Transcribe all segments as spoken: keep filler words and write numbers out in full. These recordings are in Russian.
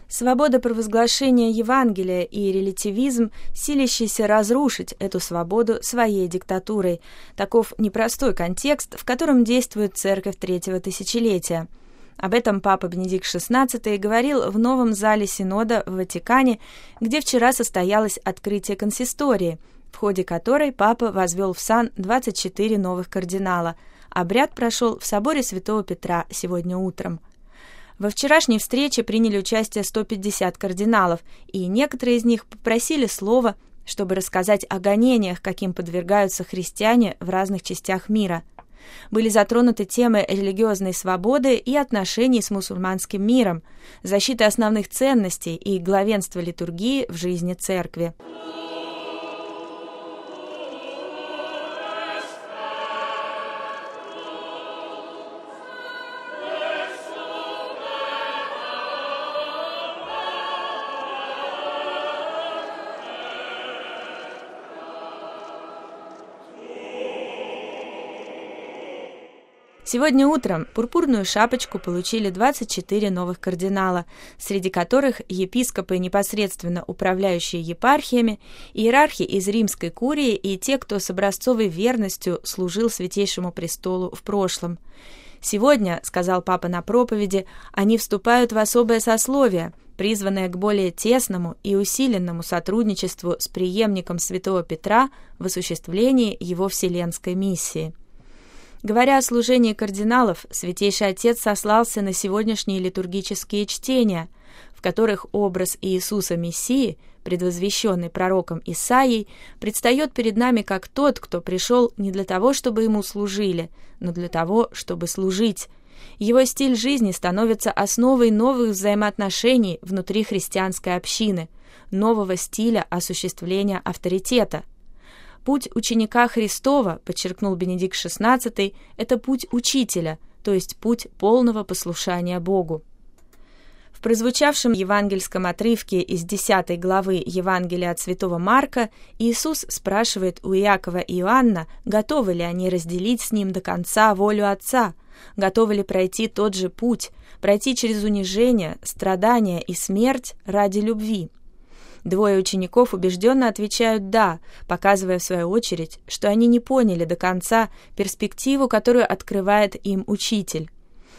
Свобода провозглашения Евангелия и релятивизм, силящийся разрушить эту свободу своей диктатурой. Таков непростой контекст, в котором действует церковь третьего тысячелетия. Об этом папа Бенедикт шестнадцатый говорил в новом зале Синода в Ватикане, где вчера состоялось открытие консистории, в ходе которой папа возвел в сан двадцать четыре новых кардинала. Обряд прошел в соборе Святого Петра сегодня утром. Во вчерашней встрече приняли участие сто пятьдесят кардиналов, и некоторые из них попросили слова, чтобы рассказать о гонениях, каким подвергаются христиане в разных частях мира. Были затронуты темы религиозной свободы и отношений с мусульманским миром, защиты основных ценностей и главенства литургии в жизни церкви. Сегодня утром пурпурную шапочку получили двадцать четыре новых кардинала, среди которых епископы, непосредственно управляющие епархиями, иерархи из римской курии и те, кто с образцовой верностью служил Святейшему престолу в прошлом. Сегодня, сказал папа на проповеди, они вступают в особое сословие, призванное к более тесному и усиленному сотрудничеству с преемником святого Петра в осуществлении его вселенской миссии. Говоря о служении кардиналов, Святейший Отец сослался на сегодняшние литургические чтения, в которых образ Иисуса Мессии, предвозвещенный пророком Исаией, предстает перед нами как тот, кто пришел не для того, чтобы ему служили, но для того, чтобы служить. Его стиль жизни становится основой новых взаимоотношений внутри христианской общины, нового стиля осуществления авторитета. Путь ученика Христова, подчеркнул Бенедикт шестнадцатый, это путь учителя, то есть путь полного послушания Богу. В прозвучавшем евангельском отрывке из десятой главы Евангелия от святого Марка Иисус спрашивает у Иакова и Иоанна, готовы ли они разделить с ним до конца волю Отца, готовы ли пройти тот же путь, пройти через унижение, страдания и смерть ради любви. Двое учеников убежденно отвечают «да», показывая в свою очередь, что они не поняли до конца перспективу, которую открывает им учитель.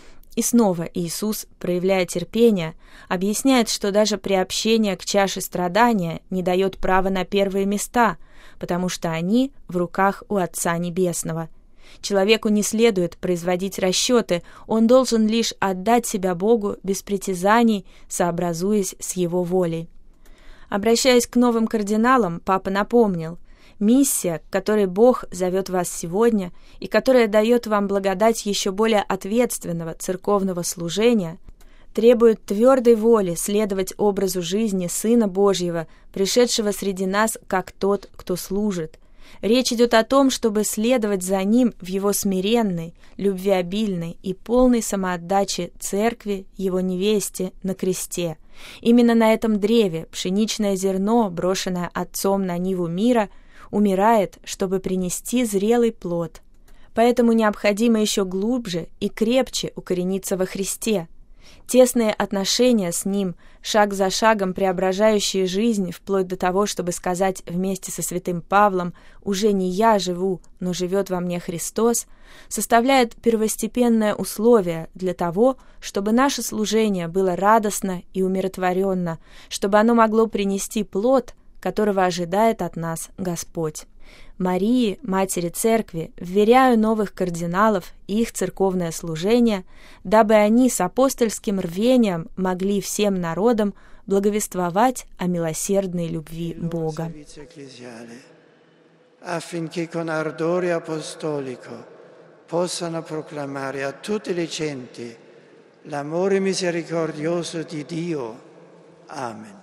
И снова Иисус, проявляя терпение, объясняет, что даже приобщение к чаше страдания не дает права на первые места, потому что они в руках у Отца Небесного. Человеку не следует производить расчеты, он должен лишь отдать себя Богу без притязаний, сообразуясь с Его волей. Обращаясь к новым кардиналам, папа напомнил, миссия, к которой Бог зовет вас сегодня и которая дает вам благодать еще более ответственного церковного служения, требует твердой воли следовать образу жизни Сына Божьего, пришедшего среди нас как тот, кто служит. Речь идет о том, чтобы следовать за Ним в Его смиренной, любвеобильной и полной самоотдаче Церкви, Его невесте, на кресте. Именно на этом древе пшеничное зерно, брошенное Отцом на ниву мира, умирает, чтобы принести зрелый плод. Поэтому необходимо еще глубже и крепче укорениться во Христе. Тесные отношения с Ним, шаг за шагом преображающие жизнь, вплоть до того, чтобы сказать вместе со святым Павлом «Уже не я живу, но живет во мне Христос», составляют первостепенное условие для того, чтобы наше служение было радостно и умиротворенно, чтобы оно могло принести плод, которого ожидает от нас Господь. Марии, Матери Церкви, вверяю новых кардиналов и их церковное служение, дабы они с апостольским рвением могли всем народам благовествовать о милосердной любви Бога. Affinché con ardore apostolico possano proclamare a tutte le genti l'amore misericordioso di Dio. Amen.